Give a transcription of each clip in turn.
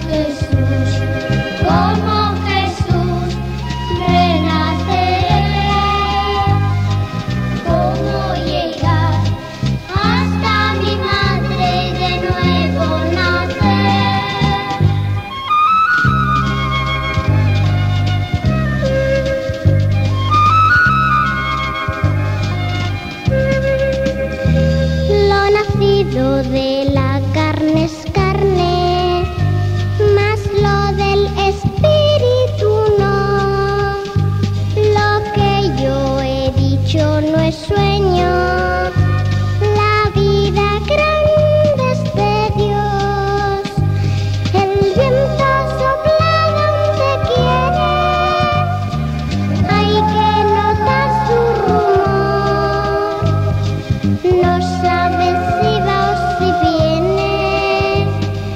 Jesús, como Jesús, renaceré. ¿Cómo llegar hasta mi madre y de nuevo nacer? Lo nacido de la carne es carne, mas lo del espíritu no. Lo que yo he dicho no es sueño, la vida grande es de Dios. El viento sopla donde quiere, hay que notar su rumor. No sabe si va o si viene.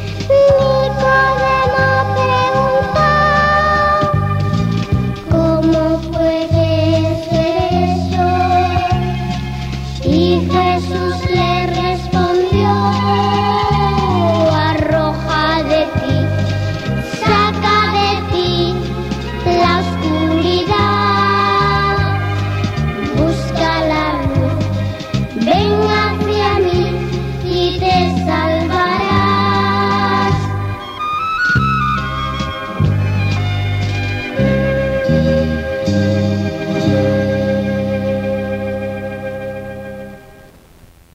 Nicodemo preguntó: ¿cómo puede ser eso? Y Jesús le